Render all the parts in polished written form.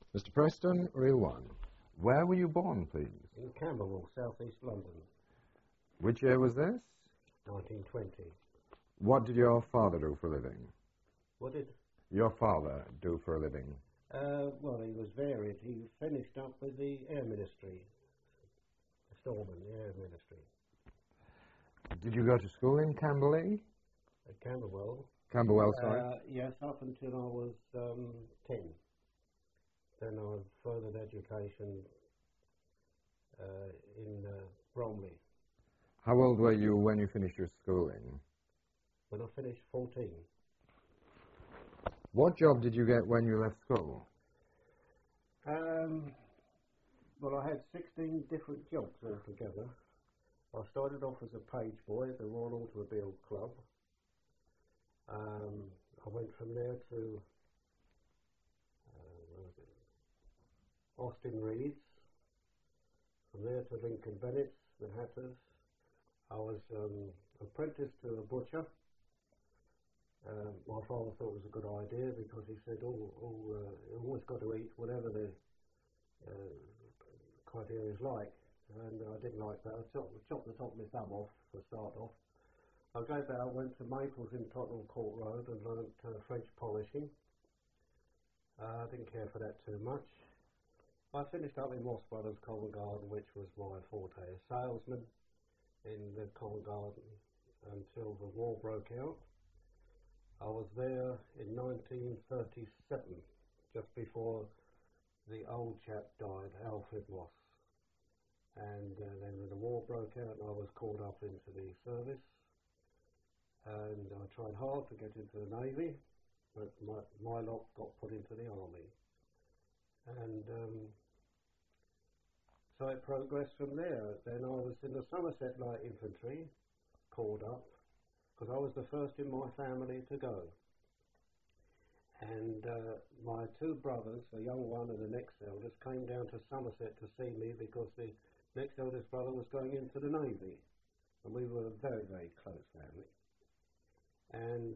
Mr. Preston, reel one. Where were you born, please? In Camberwell, South East London. Which year was this? 1920. What did your father do for a living? What did? Your father do for a living? Well, he was varied. He finished up with the Air Ministry. Storeman, the Air Ministry. Did you go to school in Camberley? At Camberwell. Camberwell, sorry. Yes, up until I was 10. Then I furthered education in Bromley. How old were you when you finished your schooling? When I finished 14. What job did you get when you left school? Well, I had 16 different jobs altogether. I started off as a page boy at the Royal Automobile Club. I went from there to Austin Reed's, from there to Lincoln Bennett's, the Hatters. I was apprenticed to a butcher. My father thought it was a good idea because he said, you always got to eat whatever the criteria is like, and I didn't like that. I chopped the top of my thumb off to start off. I went to Maples in Tottenham Court Road and learnt French polishing. I didn't care for that too much. I finished up in Moss Brothers Covent Garden, which was my forte, a salesman in the Covent Garden until the war broke out. I was there in 1937, just before the old chap died, Alfred Moss. And then when the war broke out, I was called up into the service. And I tried hard to get into the Navy, but my lot got put into the Army. And so it progressed from there. Then I was in the Somerset Light Infantry, called up, because I was the first in my family to go. And my two brothers, the young one and the next eldest, came down to Somerset to see me because the next eldest brother was going into the Navy. And we were a very, very close family. And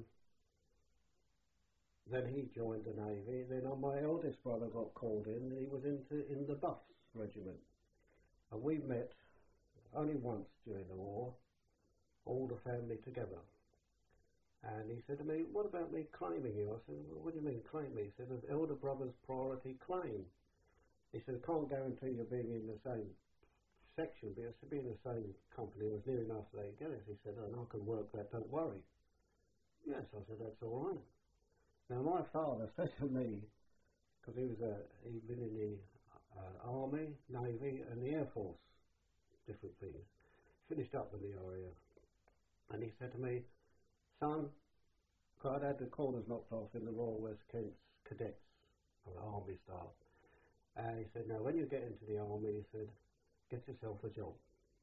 then he joined the Navy. Then my eldest brother got called in. He was in the Buffs Regiment. And we met only once during the war, all the family together. And he said to me, "What about me claiming you?" I said, "Well, what do you mean claim me?" He said, "An elder brother's priority claim." He said, "I can't guarantee you being in the same section, but to be in the same company was near enough they get it." He said, "And I can work that, don't worry." Yes, I said, "That's all right." Now my father said to me, because he'd been in the Army, Navy and the Air Force, different things, finished up with the area, and he said to me, "Son, I'd had the corners knocked off in the Royal West Kent's cadets, or Army staff, and he said, "Now when you get into the Army," he said, "get yourself a job."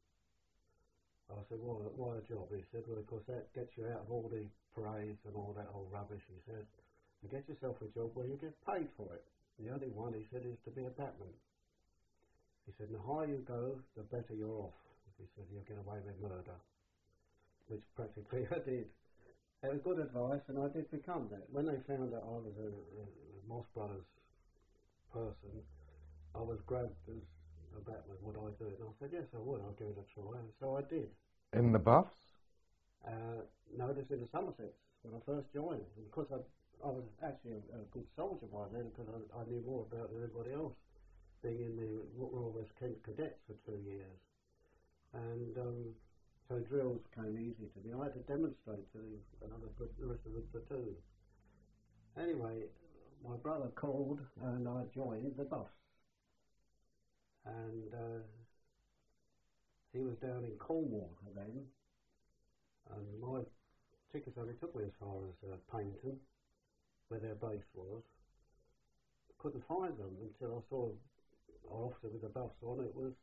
I said, why a job?" He said, "Well, of course that gets you out of all the parades and all that old rubbish," he said, "and get yourself a job where you get paid for it. And the only one," he said, "is to be a batman." He said, "The higher you go, the better you're off." He said, "You'll get away with murder," which practically I did. It was good advice, and I did become that. When they found that I was a Moss Brothers person, I was grabbed as a batman. Would I do it? And I said, "Yes, I would. I'll give it a try." And so I did. In the Buffs? No, this in the Somersets when I first joined. And because I was actually a good soldier by then, because I knew more about it than anybody else, being in the Royal West Kent Cadets for 2 years. And so drills came easy to me. I had to demonstrate to the rest of the platoon. Anyway, my brother called and I joined the Buffs. And he was down in Cornwall then, and my tickets only took me as far as Paynton, where their base was. Couldn't find them until I saw an officer with the Buffs on. It was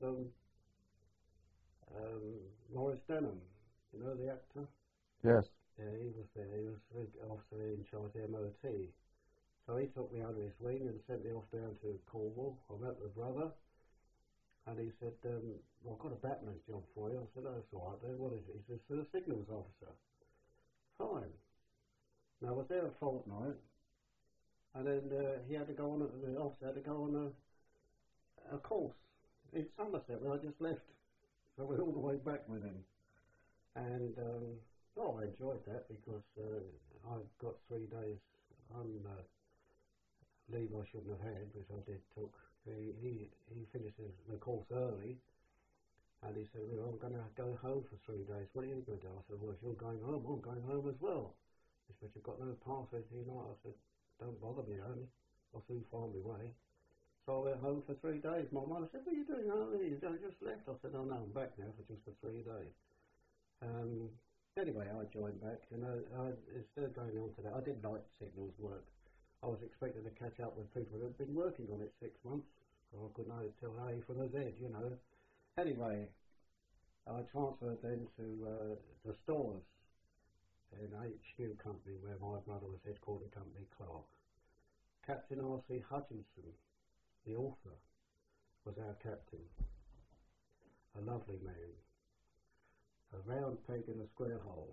Maurice Denham, you know the actor? Yes. Yeah, he was there. He was the officer in charge of the MOT. So he took me under his wing and sent me off down to Cornwall. I met my brother, and he said, "Well, I've got a batman's job for you." I said, "Oh, that's all right then. What is it?" He said, "For the signals officer." Fine. Now I was there a fortnight, And then he had to go on, the officer had to go on a course in Somerset when I just left. So I went all the way back with him. And I enjoyed that because I got 3 days on leave I shouldn't have had, which I did took. He finished the course early, and he said, well, I'm going to go home for 3 days. What are you going to do? I said, well, if you're going home, I'm going home as well. He said, you've got no pass or anything like that. I said, don't bother me, honey. I'll soon find my way. So I went home for 3 days. My mother said, what are you doing home? You just left. I said, oh no, I'm back now for just for 3 days. Anyway, I joined back, and instead of going on to that, I did like signals work. I was expected to catch up with people that had been working on it 6 months, so I could know tell A from a Z, you know. Anyway, I transferred then to the stores in HQ company where my brother was headquarter company clerk. Captain R.C. Hutchinson, the author, was our captain. A lovely man. A round peg in a square hole.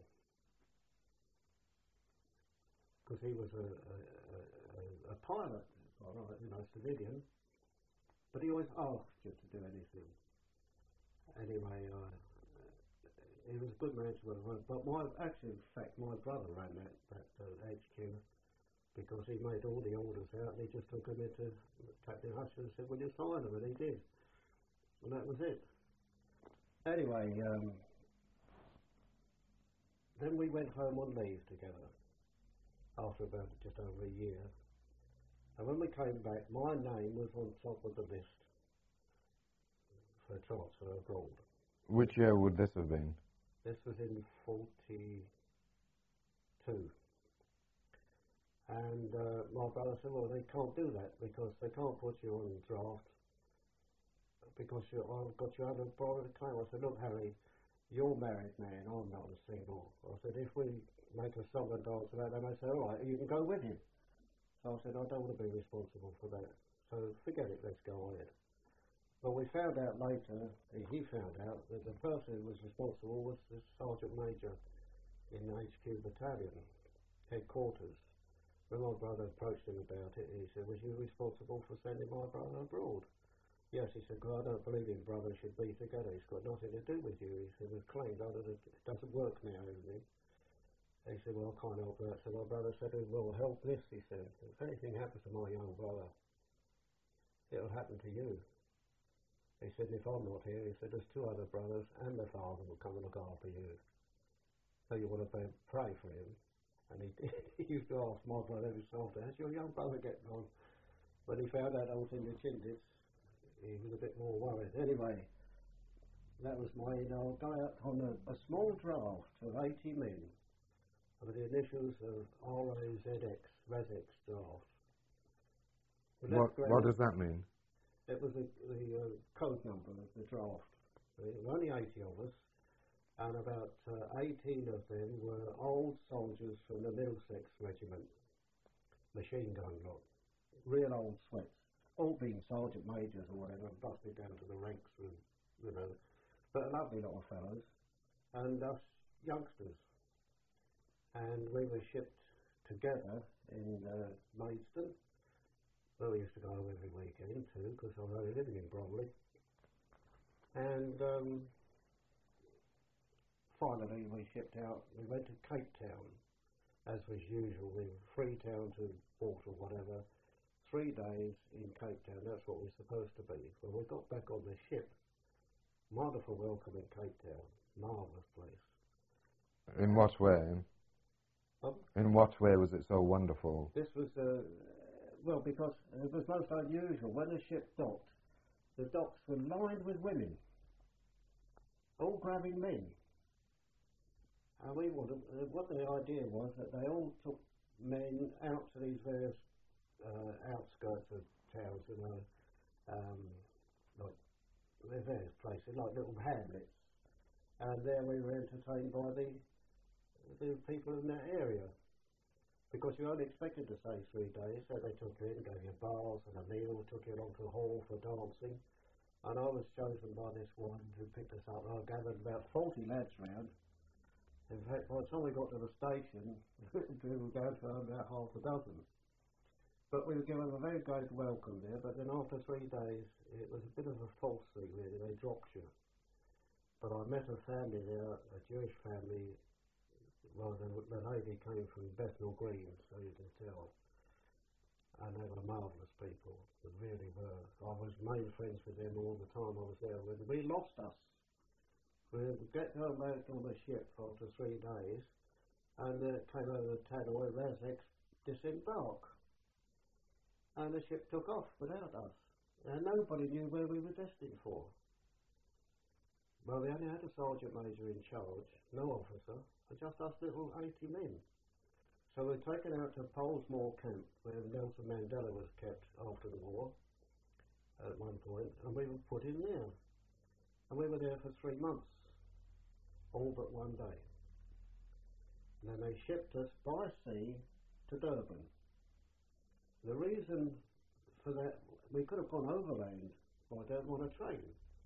Because he was a pilot, you know, civilian. But he always asked you to do anything. Anyway, he was a good man to work. But in fact, my brother ran that HQ because he made all the orders out, and he just took them into Captain Hutchinson and said, "Will you sign them?" And he did, and that was it. Anyway, then we went home on leave together after about just over a year. And when we came back, my name was on top of the list for transfer abroad. Which year would this have been? This was in 42. And my brother said, well, they can't do that because they can't put you on draft because I've got you under borrowed claim. I said, look, Harry, you're married man, I'm not a single. I said, if we make a song and dance about that, they say, all right, you can go with him. So I said, I don't want to be responsible for that. So forget it, let's go ahead. But we found out later, he found out, that the person who was responsible was the Sergeant Major in HQ Battalion, headquarters. When my brother approached him about it, he said, was you responsible for sending my brother abroad? Yes, he said, well, I don't believe in brothers should be together. It's got nothing to do with you. He said, it was claimed it doesn't work now, isn't it? He said, well, I can't help that. So my brother said, well, help this, he said. If anything happens to my young brother, it'll happen to you. He said, if I'm not here, he said, there's 2 other brothers and the father will come and look after you. So you want to pray for him. And he used to ask my brother himself, how's your young brother getting on? When he found out I was in the Chindits, he was a bit more worried. Anyway, that was I'll go out on a small draft of 80 men. With the initials of RAZX, RAZX draft. What does that mean? It was the code number of the draft. There were only 80 of us, and about 18 of them were old soldiers from the Middlesex Regiment, machine gun lot, real old sweats, all being sergeant majors or whatever, busted down to the ranks, and, you know, but a lovely lot of fellows, and us youngsters. And we were shipped together in Maidstone, where we used to go every weekend too, because I was only living in Bromley. And finally we shipped out, we went to Cape Town, as was usual, Freetown to Port or whatever, 3 days in Cape Town, that's what we're supposed to be. When we got back on the ship, wonderful welcome in Cape Town, marvellous place. In what way? In what way was it so wonderful? This was, well, because it was most unusual. When the ship docked, the docks were lined with women, all grabbing men. And what the idea was that they all took men out to these various outskirts of towns, you know, like various places, like little hamlets. And there we were entertained by the people in that area, because you only expected to stay 3 days, so they took you in, gave you bars and a meal, took you along to the hall for dancing, and I was chosen by this one who picked us up. I gathered about 40 lads round. In fact, by the time we got to the station, we were down to about half a dozen. But we were given a very great welcome there, but then after 3 days, it was a bit of a false thing really, they dropped you. But I met a family there, a Jewish family, well, the lady came from Bethnal Green, so you can tell. And they were marvellous people, they really were. I was made friends with them all the time I was there. We lost us. We get back on the ship after 3 days, and it came over the Tannoy, Ressex, disembark. And the ship took off without us. And nobody knew where we were destined for. Well, we only had a sergeant major in charge, no officer, and just us little 80 men. So we were taken out to Polesmore Camp, where Nelson Mandela was kept after the war, at one point, and we were put in there. And we were there for 3 months, all but 1 day. And then they shipped us by sea to Durban. The reason for that, we could have gone overland by Durban on a train.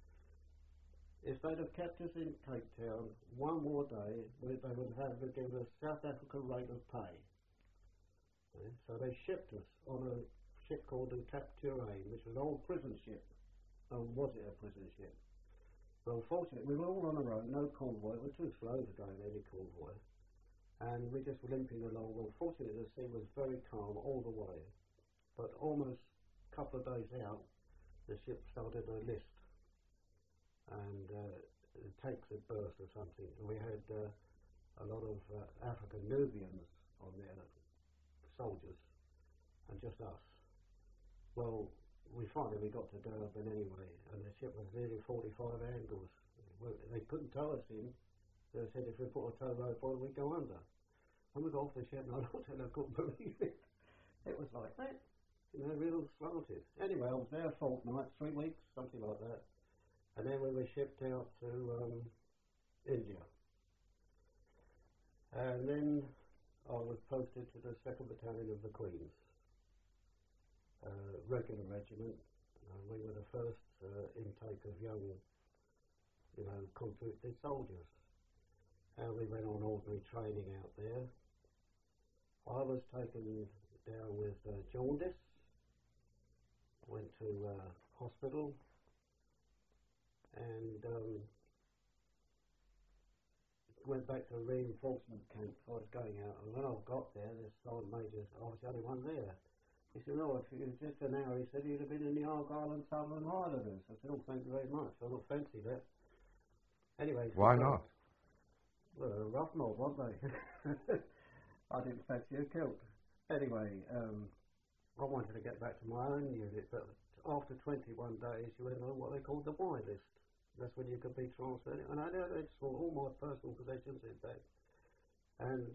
If they'd have kept us in Cape Town 1 more day, they would have to give us South African rate of pay. Okay? So they shipped us on a ship called the Cap Touraine, which was an old prison ship. Oh, was it a prison ship? Well, fortunately, we were all on our own, no convoy. We were too slow to go in any convoy. And we just were limping along. Well, fortunately, the sea was very calm all the way. But almost a couple of days out, the ship started to list. And the tanks had burst or something. And we had a lot of African Nubians on there, soldiers, and just us. Well, we got to Durban anyway, and the ship was nearly 45 angles. They couldn't tow us in. They said if we put a tow rope on, we'd go under. And we got off the ship, and I looked and I couldn't believe it. It was like that, real slanted. Anyway, I was there a fortnight, 3 weeks, something like that. And then we were shipped out to India. And then I was posted to the 2nd Battalion of the Queen's regular regiment. We were the first intake of young, conscripted soldiers. And we went on ordinary training out there. I was taken down with jaundice. Went to hospital. And went back to a reinforcement camp. I was going out, and when I got there, this sergeant major, I was the only one there. He said, "No, if it was just an hour," he said, "you'd have been in the Argyle and Sutherland Highlanders." I said, "Oh, thank you very much. I don't fancy that." Anyway, why not? Well, they were rough mob, weren't they? I didn't fancy a kilt. Anyway, I wanted to get back to my own unit, but after 21 days, you went on what they called the Y list. That's when you could be transferred. And I just saw all my personal possessions in fact. And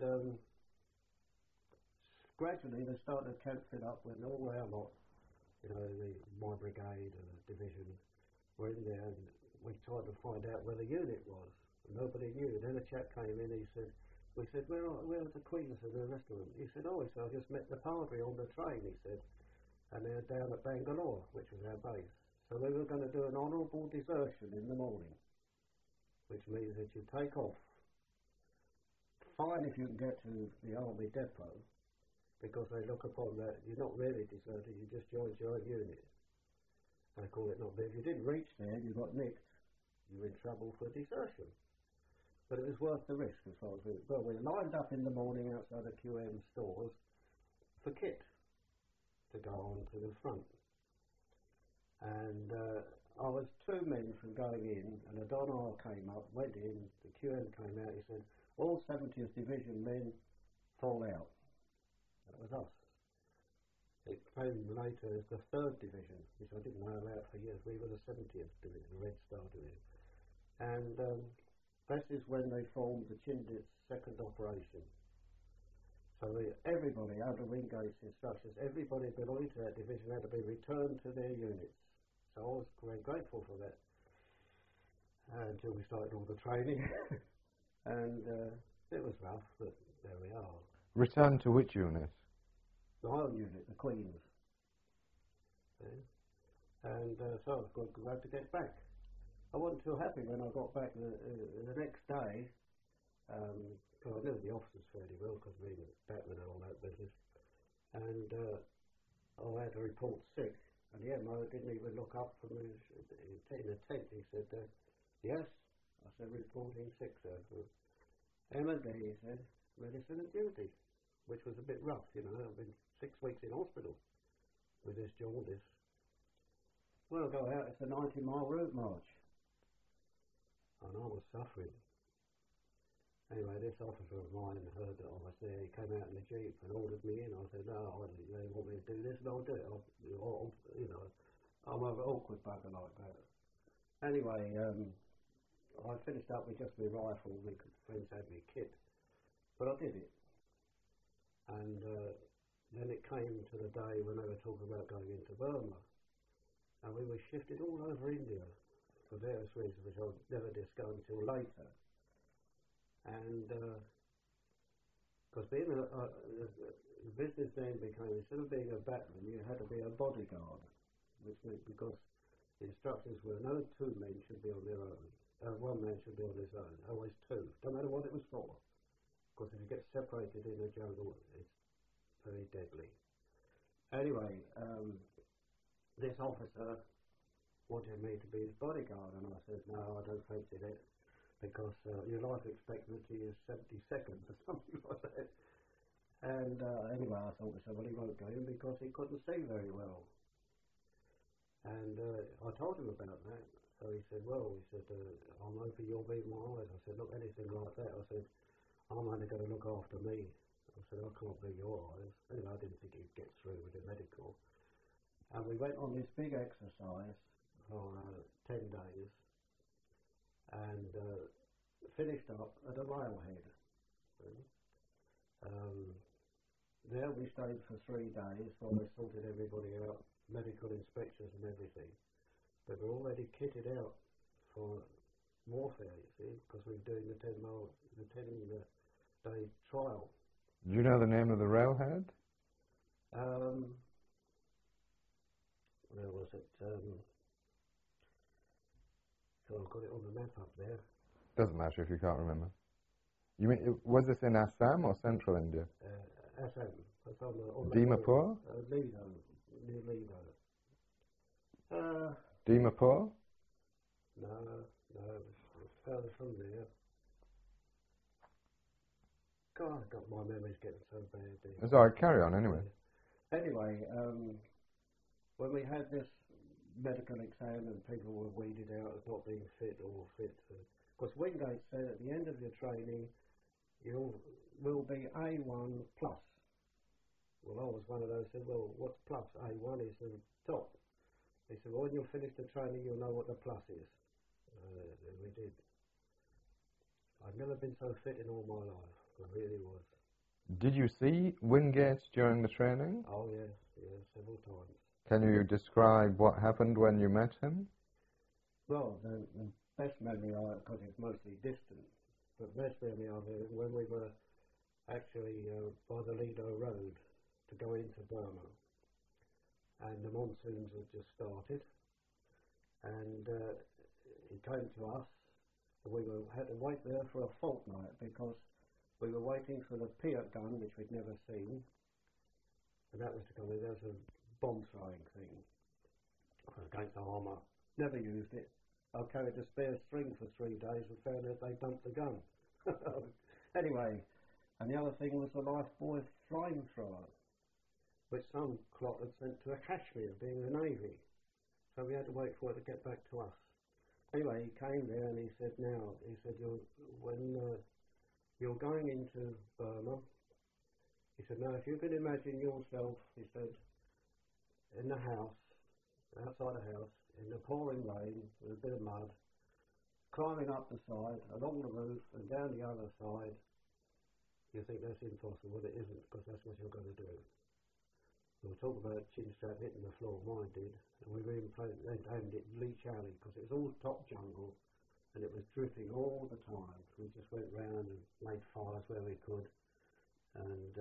gradually they started cancelling up when all our lot, my brigade and the division were in there, and we tried to find out where the unit was. And nobody knew. Then a chap came in, we said, where are the Queens and the rest of them? He said, "Oh, I just met the padre on the train," he said. And they're down at Bangalore, which was our base. So we were going to do an honourable desertion in the morning, which means that you take off. Fine if you can get to the army depot, because they look upon that you're not really deserted, you just joined your own unit. They call it not. But if you didn't reach there, you got nicked, you were in trouble for desertion. But it was worth the risk as far as we... Well, we lined up in the morning outside the QM stores for kit to go on to the front. And I was 2 men from going in, and a Donner came up, went in, the QM came out, he said, "All 70th Division men fall out." That was us. It came later as the 3rd Division, which I didn't know about for years. We were the 70th Division, the Red Star Division. And this is when they formed the Chindit's 2nd operation. So everybody, under Wingate's instructions, everybody belonging to that division had to be returned to their units. So I was very grateful for that until we started all the training. And it was rough, but there we are. Return to which unit? The own unit, the Queen's. Yeah. And so I was glad to get back. I wasn't too happy when I got back the next day. Because I knew the officers fairly well, because we were Batman and all that business. And I had to report sick, and the MO didn't even look up from in the tent. He said, yes. I said, reporting sick, sir. M&D, he said, medicine and duty, which was a bit rough, you know. I've been 6 weeks in hospital with this jaundice. Well, go out, it's a 90-mile route march. And I was suffering. Anyway, this officer of mine heard that I was there. He came out in the Jeep and ordered me in. I said, no, they want me to do this, and I'll do it. You know, I'm an awkward bugger like that. Anyway, I finished up with just my rifle. My friends had me kit. But I did it. And then it came to the day when they were talking about going into Burma. And we were shifted all over India for various reasons, which I'll never discuss until later. And because being the business then became, instead of being a battalion, you had to be a bodyguard, which meant because the instructions were no 2 men should be on their own, 1 man should be on his own, always 2, don't matter what it was for, because if you get separated in the jungle, it's very deadly. Anyway, this officer wanted me to be his bodyguard, and I said, no, I don't fancy that. Because your life expectancy is 70 seconds or something like that. And anyway, I thought to myself, well, he won't go in because he couldn't see very well. And I told him about that. So he said, well, I'm hoping you'll be my eyes. I said, look, anything like that. I said, I'm only going to look after me. I said, I can't be your eyes. Anyway, I didn't think he'd get through with the medical. And we went on this big exercise for 10 days. And finished up at a railhead. There we stayed for 3 days while they sorted everybody out, medical inspections and everything. But we're already kitted out for warfare, you see, because we're doing the 10-day trial. Do you know the name of the railhead? Where was it? So I've got it on the map up there. Doesn't matter if you can't remember. You mean, was this in Assam or Central India? Assam. That's on the Dimapur? Lido. Near Lido. Dimapur? No, it's further from there. God, my memory's getting so bad. It's alright, carry on anyway. Anyway, when we had this medical exam and people were weeded out as not being fit or fit. Because Wingate said at the end of your training, you will be A1 plus. Well, I was one of those who said, well, what's plus? A1 is the top. He said, well, when you'll finish the training, you'll know what the plus is. And we did. I've never been so fit in all my life. I really was. Did you see Wingate during the training? Oh, yes, several times. Can you describe what happened when you met him? Well, the best memory because it's mostly distant, but best memory of it when we were actually by the Lido Road to go into Burma, and the monsoons had just started, and he came to us, and we had to wait there for a fortnight because we were waiting for the Piat gun, which we'd never seen, and that was to come in. There was a bomb throwing thing against armour. Never used it. I carried a spare string for 3 days and found out they dumped the gun. Anyway, and the other thing was the Lifebuoy flamethrower, which some clot had sent to Kashmir, being the Navy. So we had to wait for it to get back to us. Anyway, he came there and he said, when you're going into Burma, he said, now if you can imagine yourself, he said, in the house, outside the house, in the pouring rain, with a bit of mud, climbing up the side, along the roof, and down the other side, you think that's impossible, but it isn't, because that's what you're going to do. We'll talk about chin strap hitting the floor, mine did, and we were aimed at Leech Alley, because it was all top jungle, and it was dripping all the time. We just went round and made fires where we could, and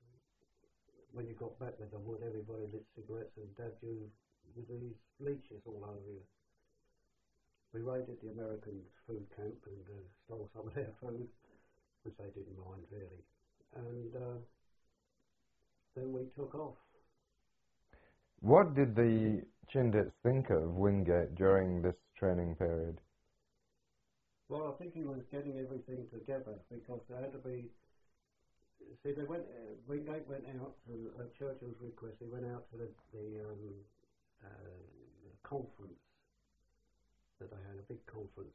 when you got back with the wood, everybody lit cigarettes and dabbed you with these leeches all over you. We raided the American food camp and stole some of their food, which they didn't mind really. And then we took off. What did the Chindits think of Wingate during this training period? Well, I think he was getting everything together because there had to be. See, Wingate went out to at Churchill's request. He went out to the conference that they had, a big conference.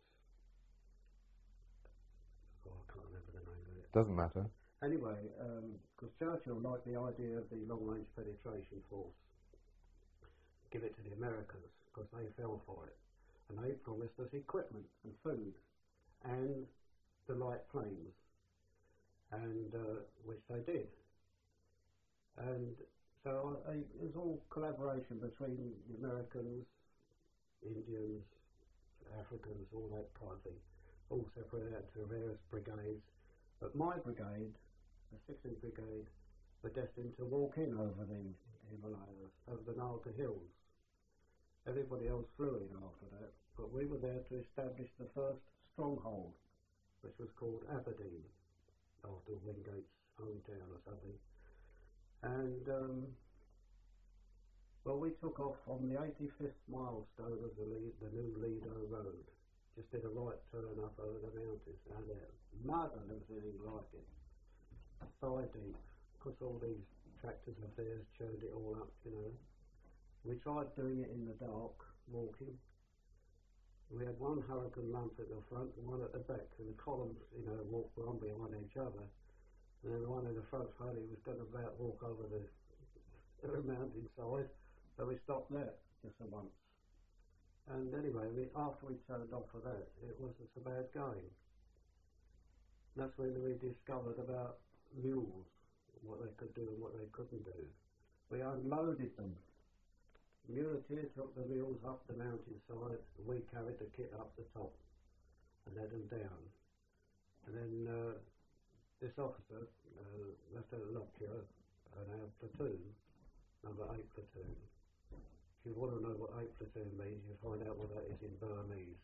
Oh, I can't remember the name of it. Doesn't matter. Anyway, because Churchill liked the idea of the long-range penetration force. Give it to the Americans because they fell for it, and they promised us equipment and food and the light planes, and which they did. And so it was all collaboration between the Americans, Indians, Africans, all that kind of thing, all separated out into various brigades. But my brigade, the 16th Brigade, were destined to walk in over the Himalayas, over the Nalga Hills. Everybody else flew in after that, but we were there to establish the first stronghold, which was called Aberdeen, after Wingate's hometown or something. And well, we took off on the 85th milestone of the new Lido Road. Just did a right turn up over the mountains down there. Mud and everything like it. Thigh deep. Because all these tractors of theirs churned it all up, you know. We tried doing it in the dark, walking. We had one Hurricane lump at the front and one at the back, and the columns, you know, walked one behind each other. And then the one in the front finally was going to about walk over the mountainside, so we stopped there just for once. And anyway, after we turned off of that, it wasn't so bad going. That's when we discovered about mules, what they could do and what they couldn't do. We unloaded them. The muleteer took the mules up the mountainside, and we carried the kit up the top and led them down. And then this officer, Lieutenant Lockyer, and our platoon, number 8 platoon. If you want to know what 8 platoon means, you find out what that is in Burmese.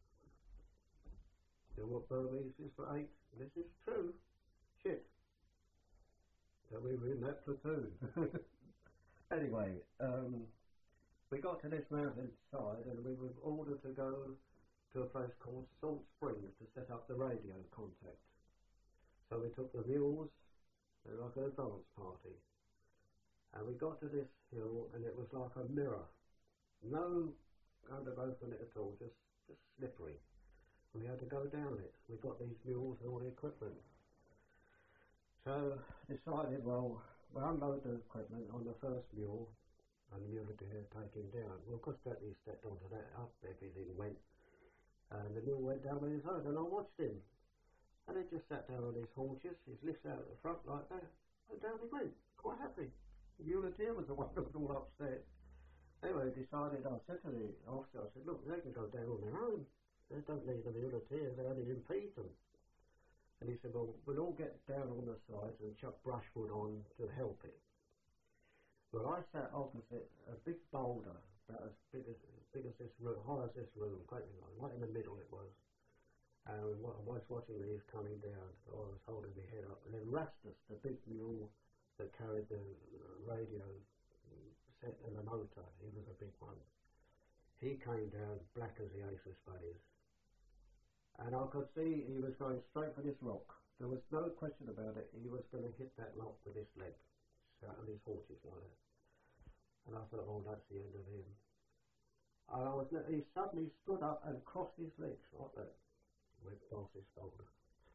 You know what Burmese is for 8? This is true. Shit. So we were in that platoon. Anyway, we got to this mountainside and we were ordered to go to a place called Salt Springs to set up the radio contact. So we took the mules, like an advance party. And we got to this hill and it was like a mirror. No undergrowth on it at all, just slippery. We had to go down it. We got these mules and all the equipment. So decided, well, we'll unload the equipment on the first mule and the muleteer take him down. Well, of course, he stepped onto that, up everything went. And the mule went down with his own, and I watched him. And he just sat down on his haunches, his lifts out at the front like that, and down he went, quite happy. The muleteer was the one that was all upset. Anyway, decided, I said to the officer, I said, look, they can go down on their own. They don't need the muleteer, they only impede them. And he said, well, we'll all get down on the sides and chuck brushwood on to help it. Well, I sat opposite a big boulder, about as big as this room, high as this room, quite right in the middle it was. And I was watching these coming down, so I was holding my head up. And then Rastus, the big mule that carried the radio set and the motor, he was a big one. He came down black as the ace of spades. And I could see he was going straight for this rock. There was no question about it. He was going to hit that rock with his leg, out on his haunches like that. And I thought, oh, that's the end of him. And he suddenly stood up and crossed his legs like that. Went past his shoulder.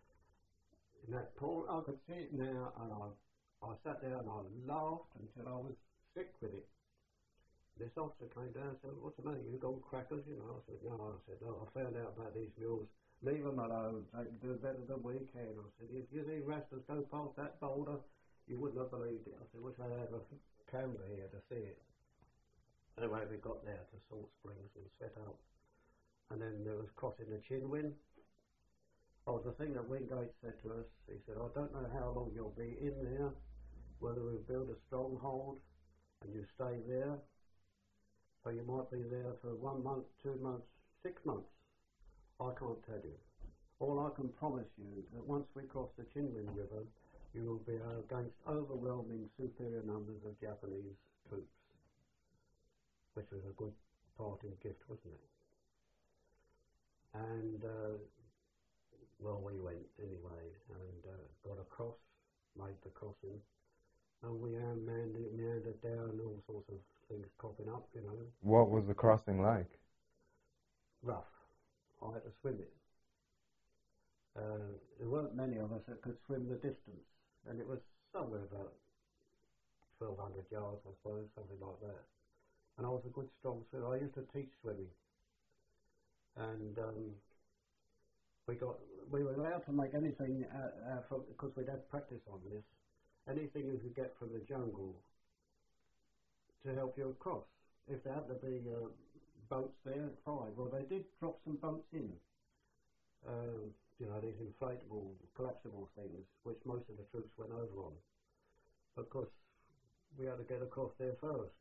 In that point, I could see it now, and I sat there and I laughed until I was sick with it. This officer came down and said, what's the matter, you gone crackers? You know, I said, no. I said, no, I found out about these mules. Leave them alone. They can do better than we can. I said, if you see Rastus go past that boulder, you wouldn't have believed it. I said, wish I had a camera here to see it. Anyway, we got there to Salt Springs and set up. And then there was crossing the Chinwin. Oh, the thing that Wingate said to us, he said, I don't know how long you'll be in there, whether we build a stronghold and you stay there. So you might be there for 1 month, 2 months, 6 months. I can't tell you. All I can promise you that once we cross the Chinwin River, you will be against overwhelming superior numbers of Japanese troops. which was a good parting gift, wasn't it? And, well, we went anyway and got across, made the crossing, and we meandered down, all sorts of things popping up, you know. What was the crossing like? Rough. I had to swim it. There weren't many of us that could swim the distance, and it was somewhere about 1,200 yards, I suppose, something like that. And I was a good strong swimmer. I used to teach swimming, and we were allowed to make anything because we'd had practice on this. Anything you could get from the jungle to help you across. If there happened to be boats there, fine. Well, they did drop some boats in. You know, these inflatable, collapsible things, which most of the troops went over on. Of course, we had to get across there first,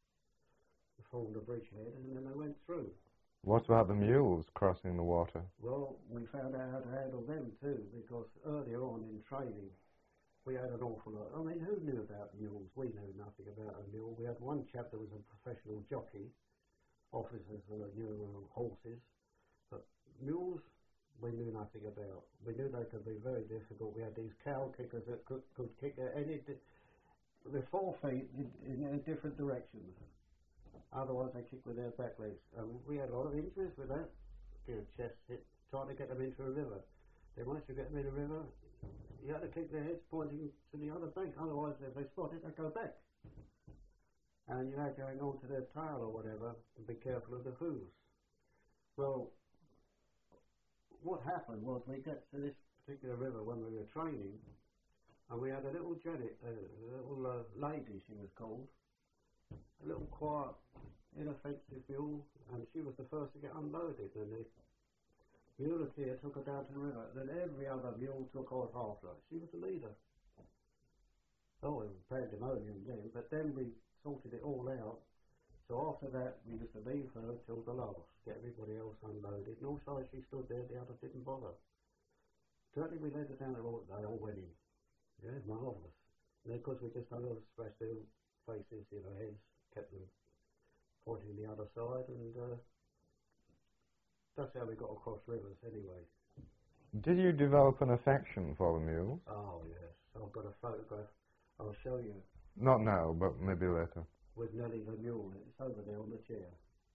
form the bridgehead, and then they went through. What about the mules crossing the water? Well, we found out how to handle them too, because earlier on in training, we had an awful lot. I mean, who knew about mules? We knew nothing about a mule. We had one chap that was a professional jockey. Officers knew horses, but mules, we knew nothing about. We knew they could be very difficult. We had these cow kickers that could kick with 4 feet in different directions. Otherwise, they kick with their back legs. We had a lot of injuries with that. Get a chest hit, trying to get them into a river. Then once you get them in a river, you had to keep their heads pointing to the other bank. Otherwise, if they spot it, they go back. And you had going on to their tail or whatever, and be careful of the hooves. Well, what happened was we got to this particular river when we were training, and we had a little Janet, a little lady, she was called, a little quiet, inoffensive mule, and she was the first to get unloaded, and the muleteer took her down to the river. Then every other mule took off after her. She was the leader. Oh, it was pandemonium then, but then we sorted it all out. So after that, we used to leave her till the last, get everybody else unloaded, and also as she stood there, the others didn't bother. Certainly we led her down the road, they all went in. Yeah, marvellous. And then, of course, we just scratched their faces, you know, heads, kept them pointing the other side, and that's how we got across rivers anyway. Did you develop an affection for the mules? Oh, yes. I've got a photograph. I'll show you. Not now, but maybe later. With Nellie the mule. It's over there on the chair.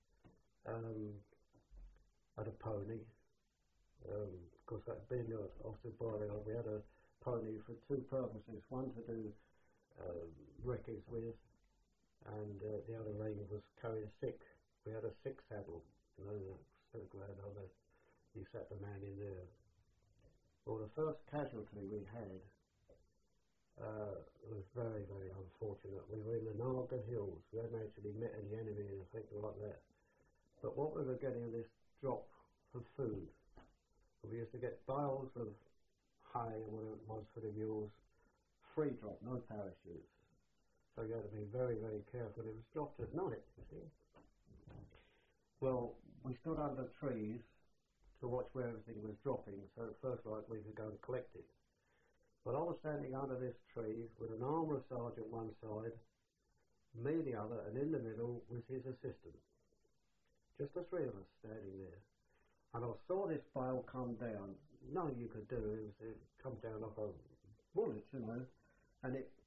Had a pony. Of course, that being off the barrio, we had a pony for 2 purposes. One to do wreckage with, and the other aim was carrying sick. We had a 6 saddle, you know, so glad you sat the man in there. Well, the first casualty we had was very, very unfortunate. We were in the Naga Hills. We hadn't actually met any enemy or anything like that. But what we were getting this drop of food. We used to get bales of hay and whatever it was for the mules, free drop, no parachutes. So you had to be very, very careful. It was dropped at night, you see. Well, we stood under trees to watch where everything was dropping, so at first like we could go and collect it. But I was standing under this tree with an armourer sergeant one side, me the other, and in the middle was his assistant. Just the 3 of us standing there. And I saw this bale come down. Nothing you could do, it come down like a bullet, you know. And it